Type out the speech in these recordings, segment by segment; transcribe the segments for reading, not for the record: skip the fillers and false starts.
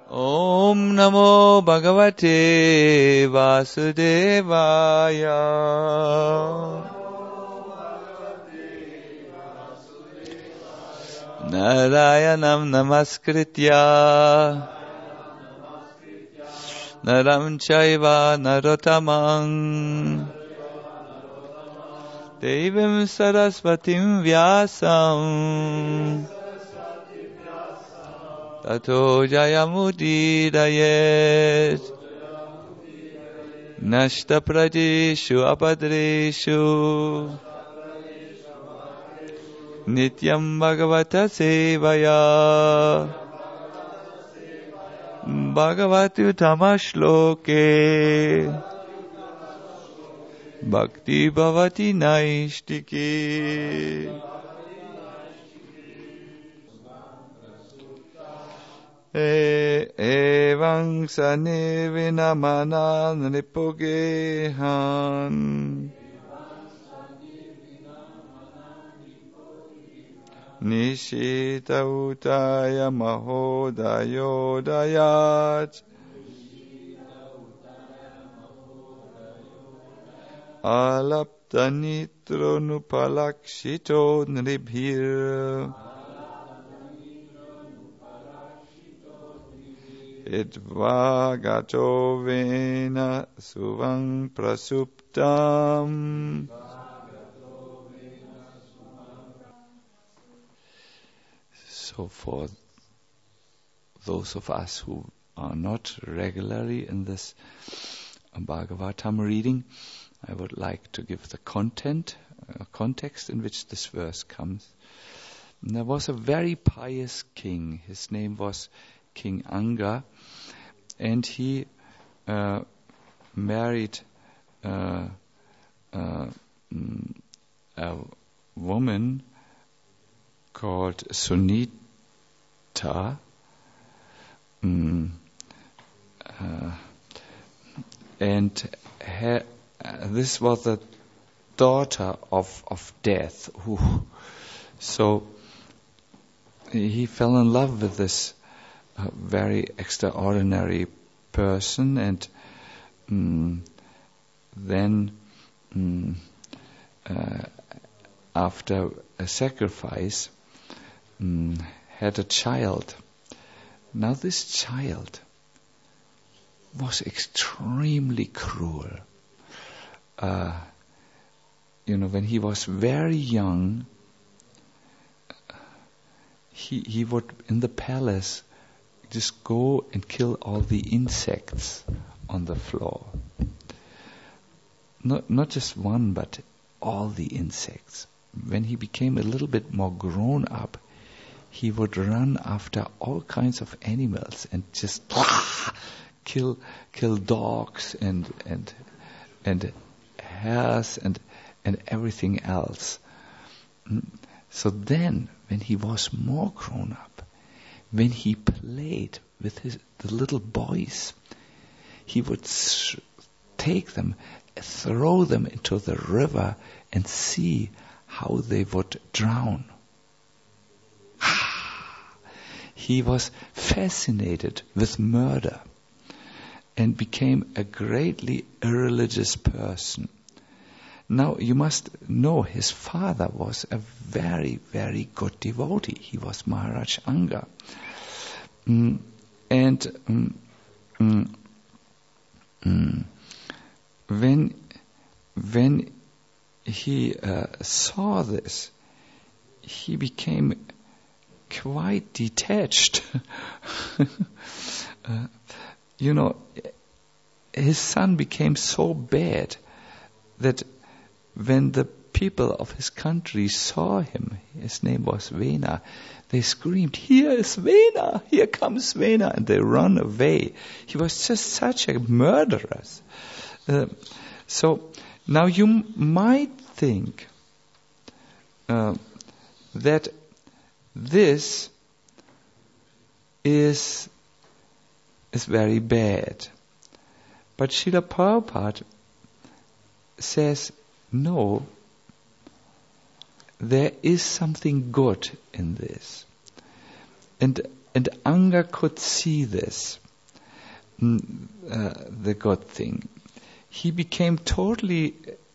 Om Namo Bhagavate Vasudevaya. Narayanam Namaskritya Naram Chaiva Narottamam Devim Saraswatim Vyasam Tato Jayamudirayet Nashta Prajeshu Apadreshu Nityam Bhagavata Sevaya Bhagavati Tamashloke Bhakti Bhavati Naishtike Evang Sanevina Mana Nipogehan Nishita Utaya Mahodayodayat Alapta Nitro Nupalakshito Nribhir Idvagato Vena Suvang Prasuptam. So for those of us who are not regularly in this Bhagavatam reading, I would like to give the context in which this verse comes. And there was a very pious king. His name was King Anga, and he married a woman called Sunita, and this was the daughter of Death. So he fell in love with this very extraordinary person, and then after a sacrifice had a child. Now this child was extremely cruel. When he was very young, he would in the palace just go and kill all the insects on the floor. Not just one, but all the insects. When he became a little bit more grown up, he would run after all kinds of animals and just kill dogs and hares and everything else. So then, when he was more grown up, when he played with the little boys, he would take them, throw them into the river and see how they would drown. He was fascinated with murder and became a greatly irreligious person. Now you must know his father was a very, very good devotee. He was Maharaj Anga. When he saw this, he became quite detached. His son became so bad that when the people of his country saw him, his name was Vena, they screamed, "Here is Vena! Here comes Vena!" And they run away. He was just such a murderer. So now you might think that this is very bad. But Srila Prabhupada says, no, there is something good in this. And And Anga could see this, the God thing. He became totally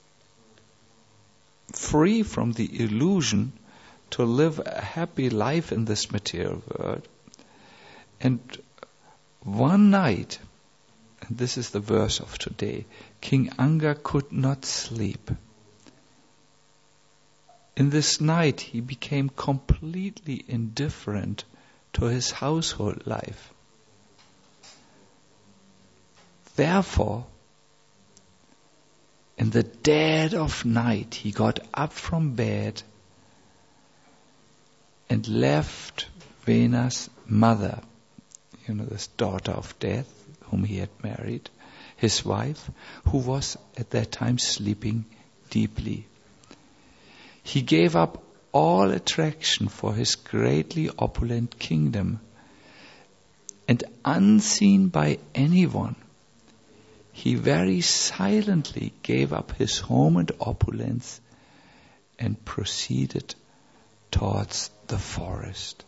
free from the illusion to live a happy life in this material world. And one night, and this is the verse of today, King Anga could not sleep. In this night, he became completely indifferent to his household life. Therefore, in the dead of night, he got up from bed and left Vena's mother, this daughter of death, whom he had married, his wife, who was at that time sleeping deeply. He gave up all attraction for his greatly opulent kingdom, and unseen by anyone, he very silently gave up his home and opulence and proceeded towards the forest.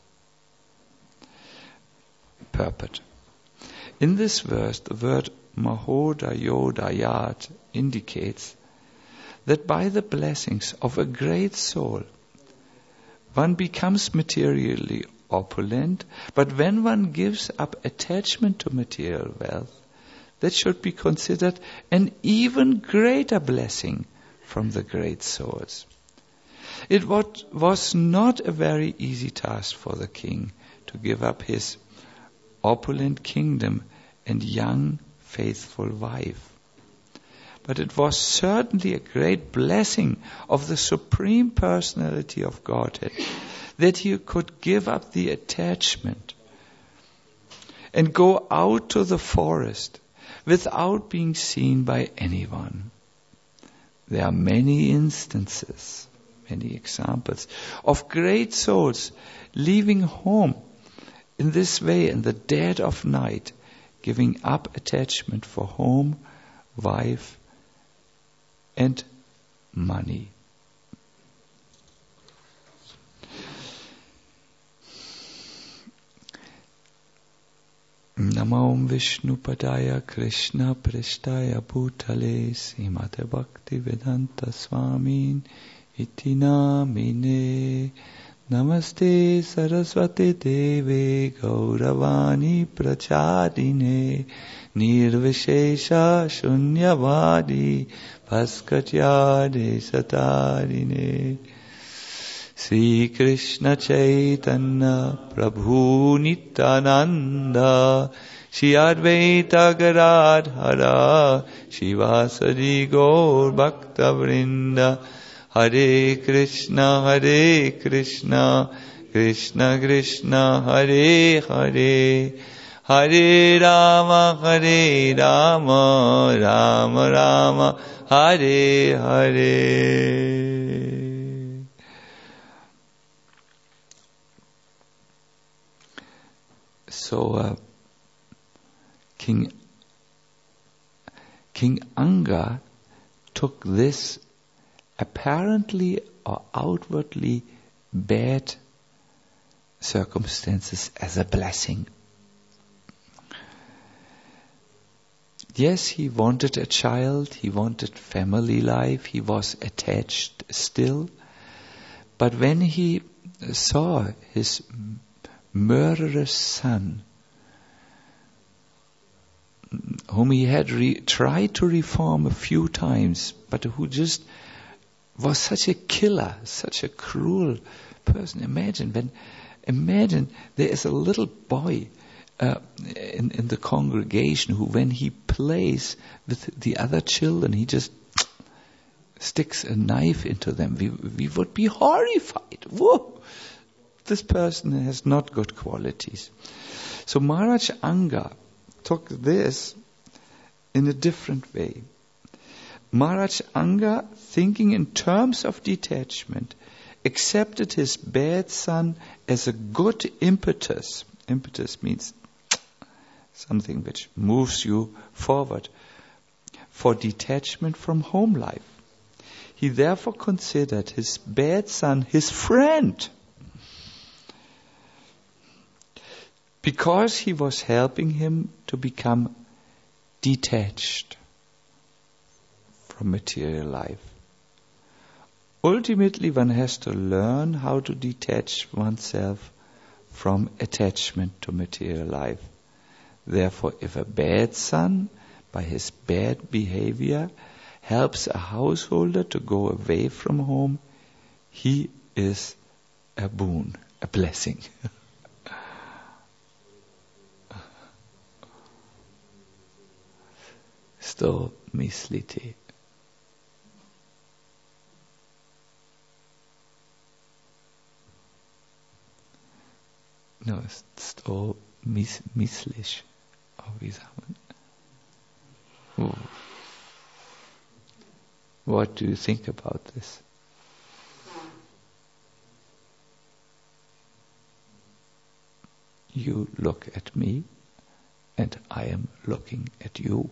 Purport. In this verse, the word Mahodayodayat indicates that by the blessings of a great soul, one becomes materially opulent, but when one gives up attachment to material wealth, that should be considered an even greater blessing from the great souls. It was not a very easy task for the king to give up his opulent kingdom and young, faithful wife. But it was certainly a great blessing of the Supreme Personality of Godhead that he could give up the attachment and go out to the forest without being seen by anyone. There are many instances, many examples of great souls leaving home in this way in the dead of night, giving up attachment for home, wife, and money. Namo Vishnu Padaya Krishna Prishtaya Bhutale Srimate Bhakti Vedanta Swamin Iti Namine Namaste Saraswati Deve Gauravani Prachadine Nirvishesha Shunyavadi Bhaskatyade Satarine Sri Krishna Chaitanya Prabhu Nityananda Shri Advaita Gadadhara Shivasadi Gaur Bhakta Vrinda Hare Krishna Krishna Krishna Hare Hare Hare Rama Rama Rama Hare Hare. So King Anga took this apparently or outwardly bad circumstances as a blessing. Yes, he wanted a child, he wanted family life, he was attached still. But when he saw his murderous son, whom he had tried to reform a few times, but who just was such a killer, such a cruel person. Imagine there is a little boy in the congregation who, when he plays with the other children, he just sticks a knife into them. We would be horrified. Whoa! This person has not good qualities. So Maharaj Anga took this in a different way. Maharaj Anga, thinking in terms of detachment, accepted his bad son as a good impetus. Impetus means something which moves you forward for detachment from home life. He therefore considered his bad son his friend. because he was helping him to become detached from material life. Ultimately, one has to learn how to detach oneself from attachment to material life. Therefore, if a bad son, by his bad behavior, helps a householder to go away from home, he is a boon, a blessing. Sto myslíte? No, sto myslíš. What do you think about this? You look at me, and I am looking at you.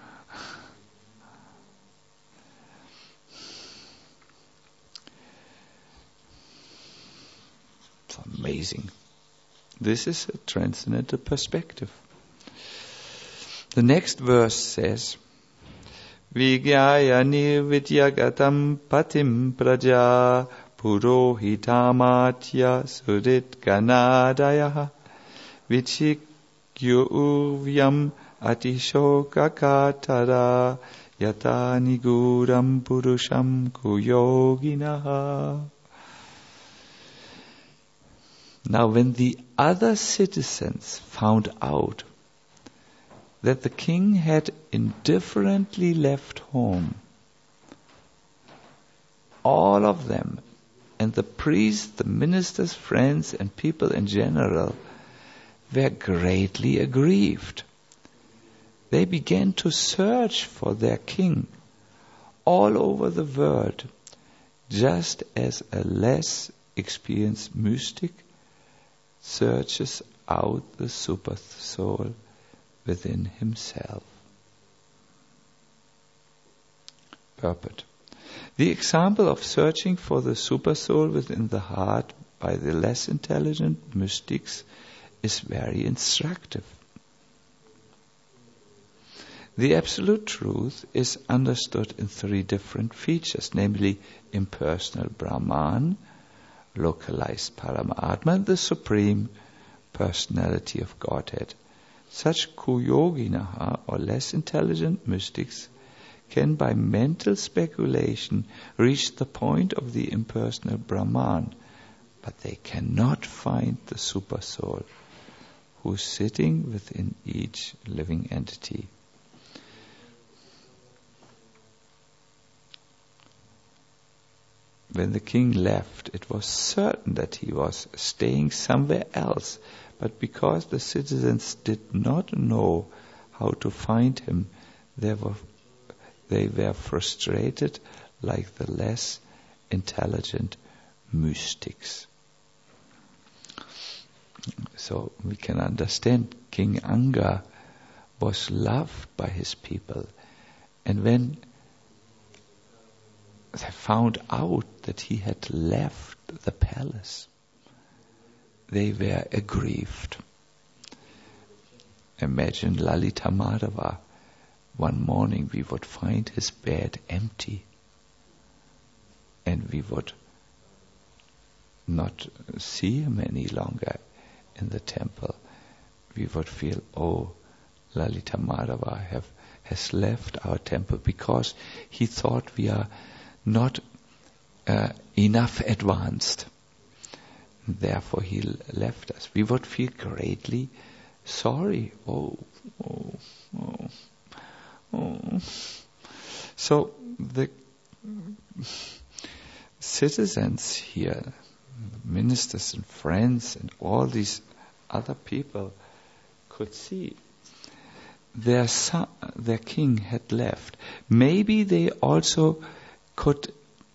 It's amazing. This is a transcendental perspective. The next verse says, Vigyaya nirvidyagatam patim praja purohitamatya sudit ganadaya vichikyu uvyam atishokakatara yata niguram purusham kuyoginaha. Now when the other citizens found out that the king had indifferently left home, all of them, and the priests, the ministers, friends, and people in general, were greatly aggrieved. They began to search for their king all over the world, just as a less experienced mystic searches out the super soul within himself. Purport. The example of searching for the super soul within the heart by the less intelligent mystics is very instructive. The absolute truth is understood in three different features, namely impersonal Brahman, localized Paramatma, the supreme personality of Godhead. Such kuyoginaha, or less intelligent mystics, can by mental speculation reach the point of the impersonal Brahman, but they cannot find the super soul who is sitting within each living entity. When the king left, it was certain that he was staying somewhere else, but because the citizens did not know how to find him, they were frustrated like the less intelligent mystics. So we can understand King Anga was loved by his people, and when they found out that he had left the palace, they were aggrieved. Imagine Lalita Madhava. One morning we would find his bed empty, and we would not see him any longer in the temple. We would feel, oh, Lalita Madhava has left our temple because he thought we are not enough advanced. Therefore he left us. We would feel greatly sorry. Oh. So the citizens here, ministers and friends and all these other people could see their king had left. Maybe they also could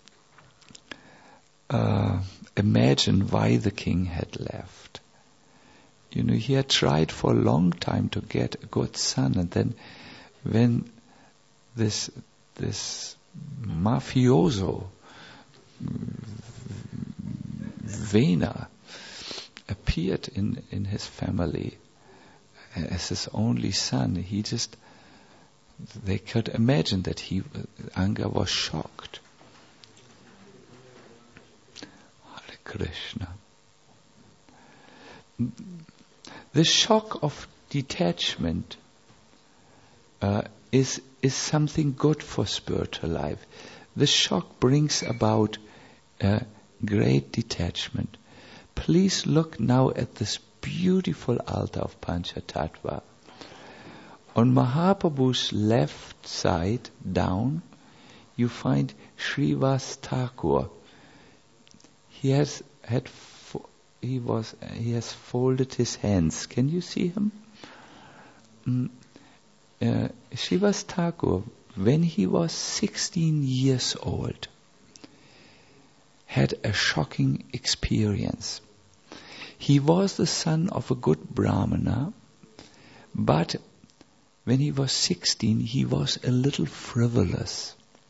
imagine why the king had left. You know, he had tried for a long time to get a good son, and then when this mafioso Vena appeared in his family, as his only son, they could imagine that Anga was shocked. Hare Krishna. The shock of detachment is something good for spiritual life. The shock brings about great detachment. Please look now at this beautiful altar of Panchatattva. On Mahaprabhu's left side, down, you find Srivas Thakur. He has folded his hands. Can you see him? Srivas Thakur, when he was 16 years old, had a shocking experience. He was the son of a good Brahmana, but when he was 16, he was a little frivolous.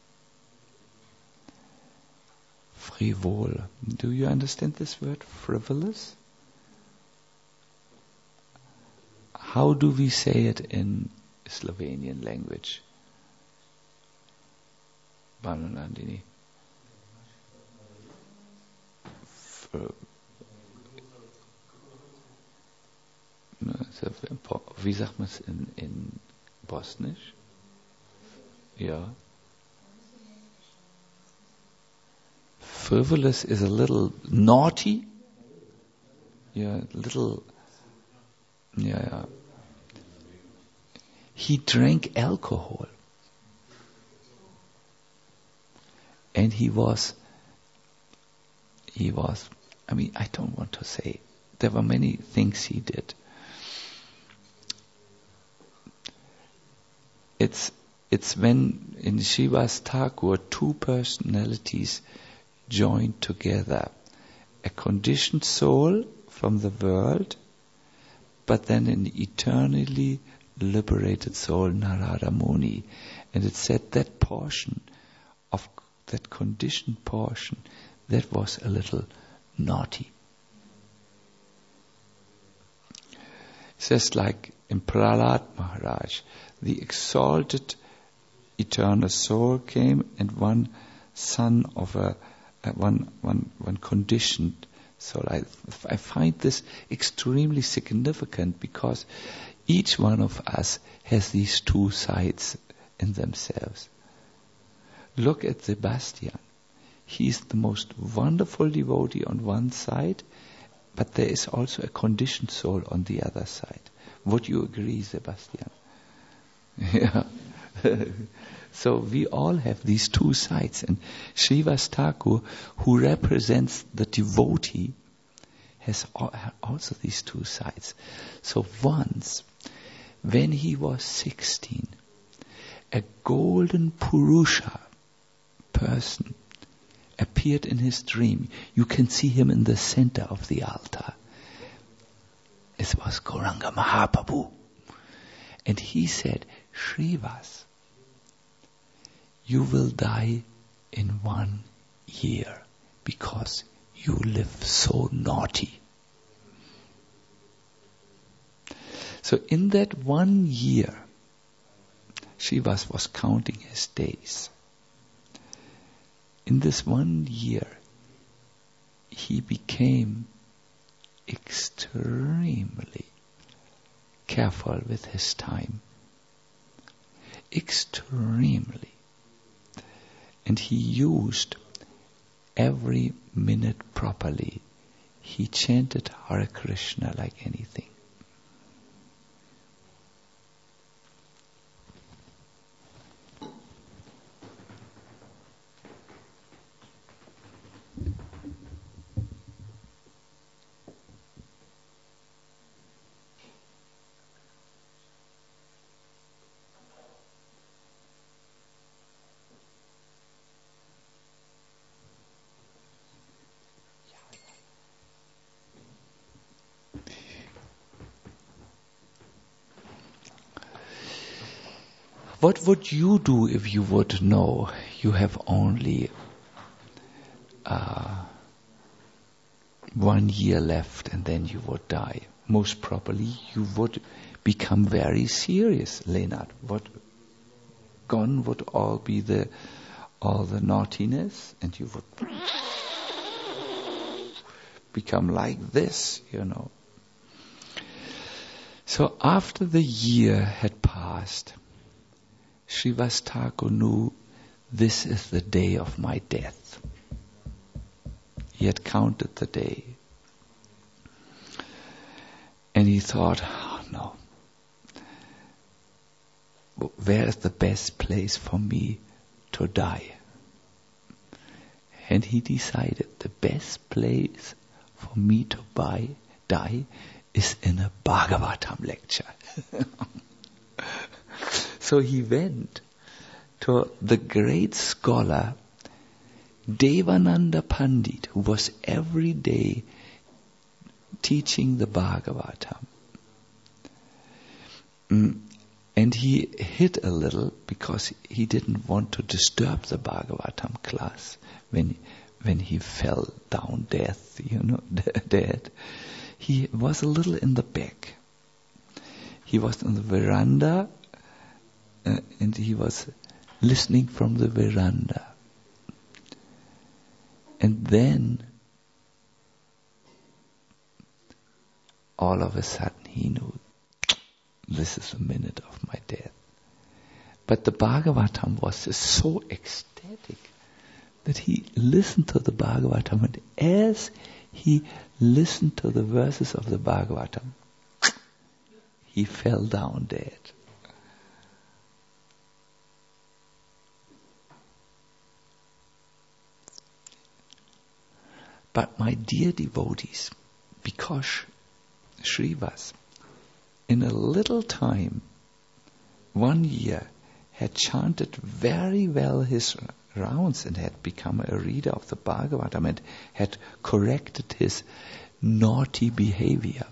Frivol. Do you understand this word, frivolous? How do we say it in Slovenian language? Bananandini. Wie sagt man es in Bosnisch? Ja. Frivolous is a little naughty. Yeah, little. Yeah. He drank alcohol. And he was, I don't want to say, there were many things he did. It's when in Srivas Thakur two personalities joined together. A conditioned soul from the world, but then an eternally liberated soul, Narada Muni. And it said that portion of that conditioned portion, that was a little naughty. It says like in Prahlad Maharaj, the exalted eternal soul came, and one son of one conditioned soul. I find this extremely significant because each one of us has these two sides in themselves. Look at Sebastian. He's the most wonderful devotee on one side, but there is also a conditioned soul on the other side. Would you agree, Sebastian? Yeah. So we all have these two sides, and Srivas Thakur, who represents the devotee, has also these two sides. So once, when he was 16, a golden Purusha person appeared in his dream. You can see him in the center of the altar. It was Gauranga Mahaprabhu. And he said, Srivas, you will die in 1 year because you live so naughty. So in that 1 year, Srivas was counting his days. In this 1 year, he became extremely careful with his time. Extremely. And he used every minute properly. He chanted Hare Krishna like anything. What would you do if you would know you have only 1 year left and then you would die? Most probably you would become very serious, Leonard. What gone would all be all the naughtiness, and you would become like this, So after the year had passed, Srivas Thakur knew, this is the day of my death. He had counted the day. And he thought, oh no, where is the best place for me to die? And he decided the best place for me to die is in a Bhagavatam lecture. So he went to the great scholar Devananda Pandit, who was every day teaching the Bhagavatam. And he hid a little because he didn't want to disturb the Bhagavatam class when he fell down dead. He was a little in the back. He was on the veranda and he was listening from the veranda. And then all of a sudden he knew, this is the minute of my death. But the Bhagavatam was so ecstatic that he listened to the Bhagavatam, and as he listened to the verses of the Bhagavatam, he fell down dead. But my dear devotees, because Srivas, in a little time, 1 year, had chanted very well his rounds and had become a reader of the Bhagavatam and had corrected his naughty behavior.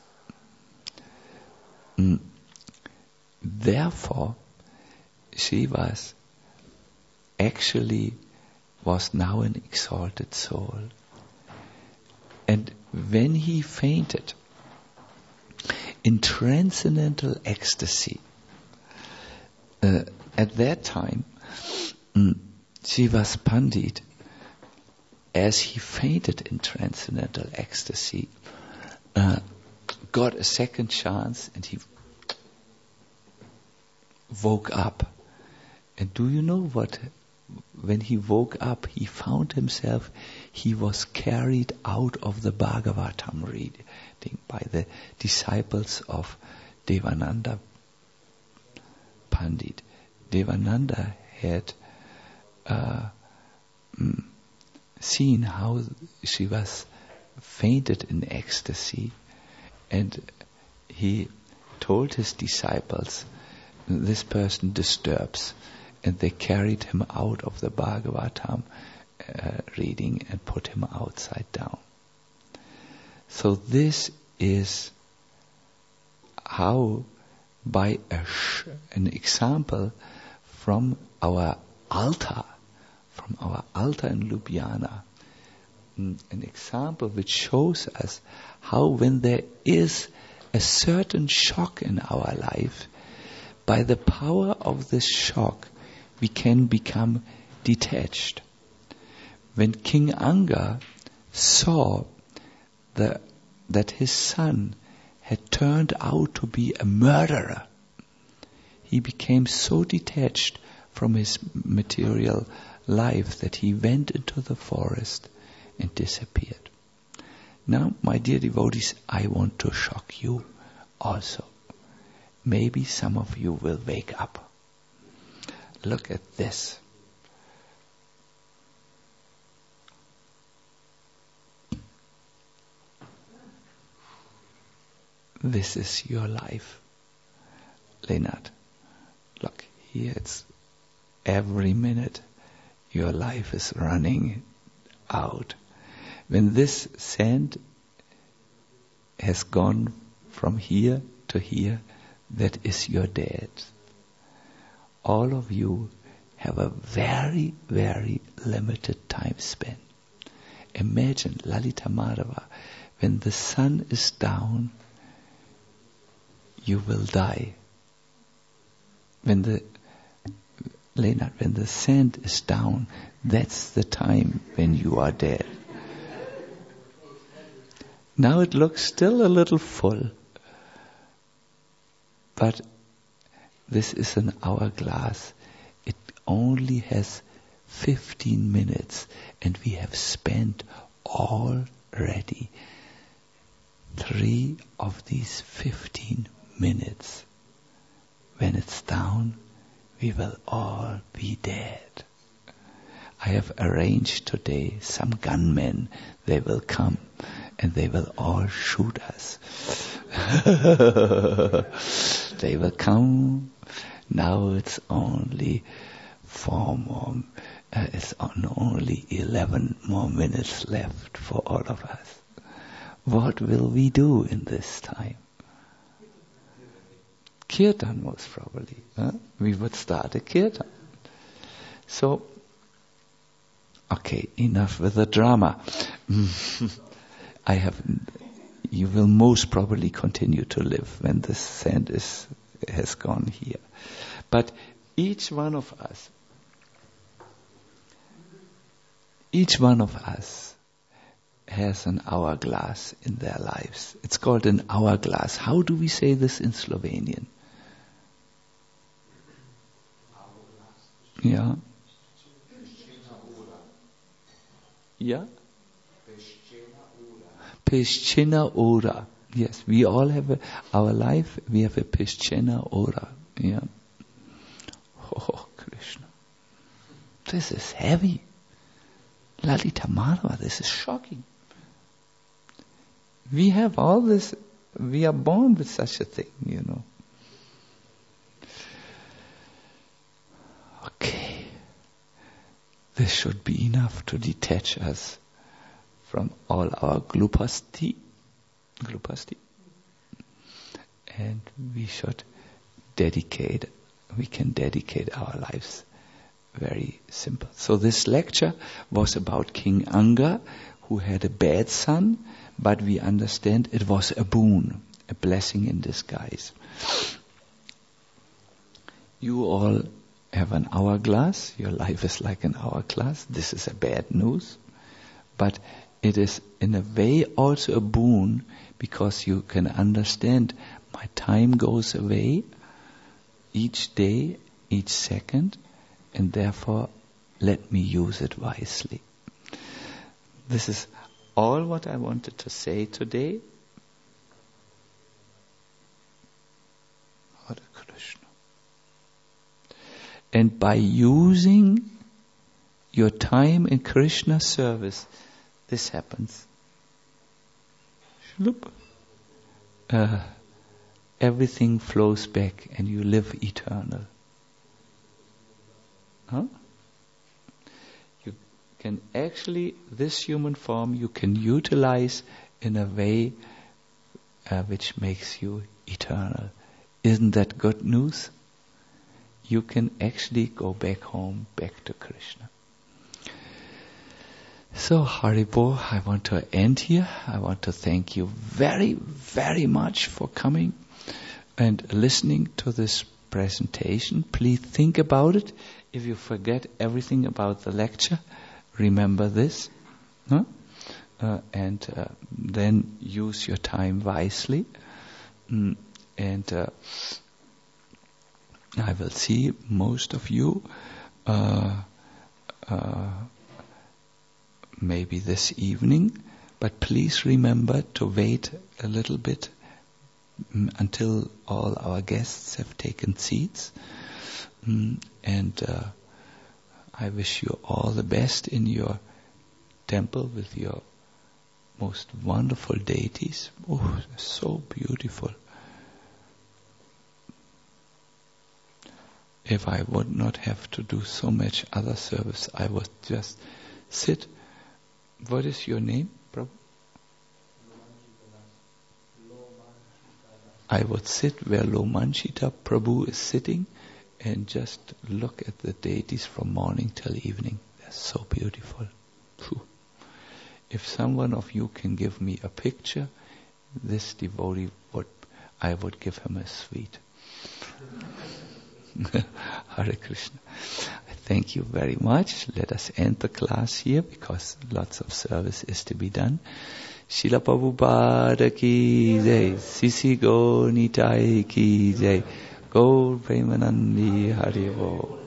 Therefore, Srivas actually was now an exalted soul. And when he fainted in transcendental ecstasy, at that time, Srivas Pandit, as he fainted in transcendental ecstasy, got a second chance and he woke up. And do you know what? When he woke up, he found himself, he was carried out of the Bhagavatam reading by the disciples of Devananda Pandit. Devananda had seen how she was fainted in ecstasy, and he told his disciples, this person disturbs, and they carried him out of the Bhagavatam reading and put him outside down. So this is how, by an example from our altar in Ljubljana, an example which shows us how when there is a certain shock in our life, by the power of this shock, we can become detached. When King Anga saw that his son had turned out to be a murderer, he became so detached from his material life that he went into the forest and disappeared. Now, my dear devotees, I want to shock you also. Maybe some of you will wake up. Look at this. This is your life, Leonard. Look, here it's every minute your life is running out. When this sand has gone from here to here, that is your death. All of you have a very, very limited time span. Imagine Lalita Madhava, when the sun is down, you will die. When the sand is down, that's the time when you are dead. Now it looks still a little full, but this is an hourglass. It only has 15 minutes, and we have spent already 3 of these 15 minutes. When it's down, we will all be dead. I have arranged today some gunmen. They will come and they will all shoot us. They will come. Now it's only 11 more minutes left for all of us. What will we do in this time? Kirtan, most probably. We would start a kirtan. So, okay, enough with the drama. You will most probably continue to live when the sand has gone here. But each one of us has an hourglass in their lives. It's called an hourglass. How do we say this in Slovenian? Yeah. Yeah? Peshchena ora. Yes, we all have our life, we have a Peshchena ora. Yeah. Oh, Krishna. This is heavy. Lalita Madhava, this is shocking. We have all this, we are born with such a thing, you know. Okay. This should be enough to detach us from all our glupasti. And we can dedicate our lives very simple. So this lecture was about King Anga, who had a bad son, but we understand it was a boon, a blessing in disguise. You all have an hourglass. Your life is like an hourglass. This is a bad news. But it is in a way also a boon, because you can understand my time goes away each day, each second, and therefore let me use it wisely. This is all what I wanted to say today. Hare Krishna. And by using your time in Krishna service, this happens. Shloop. Everything flows back and you live eternal. Huh? You can actually, this human form, you can utilize in a way which makes you eternal. Isn't that good news? You can actually go back home, back to Krishna. So, Haribo, I want to end here. I want to thank you very, very much for coming and listening to this presentation. Please think about it. If you forget everything about the lecture, remember this. Huh? And then use your time wisely. And I will see most of you maybe this evening, but please remember to wait a little bit until all our guests have taken seats. And I wish you all the best in your temple with your most wonderful deities. Oh, so beautiful. If I would not have to do so much other service, I would just sit. What is your name, Prabhu? I would sit where Lomanchita Prabhu is sitting and just look at the deities from morning till evening. They're so beautiful. Whew. If someone of you can give me a picture, this devotee would, I would give him a sweet. Hare Krishna. Thank you very much. Let us end the class here because lots of service is to be done. Srila Prabhupada ki jai, Sisi Gaur Nitai ki jai, Gaur Premanandi Hari Bol.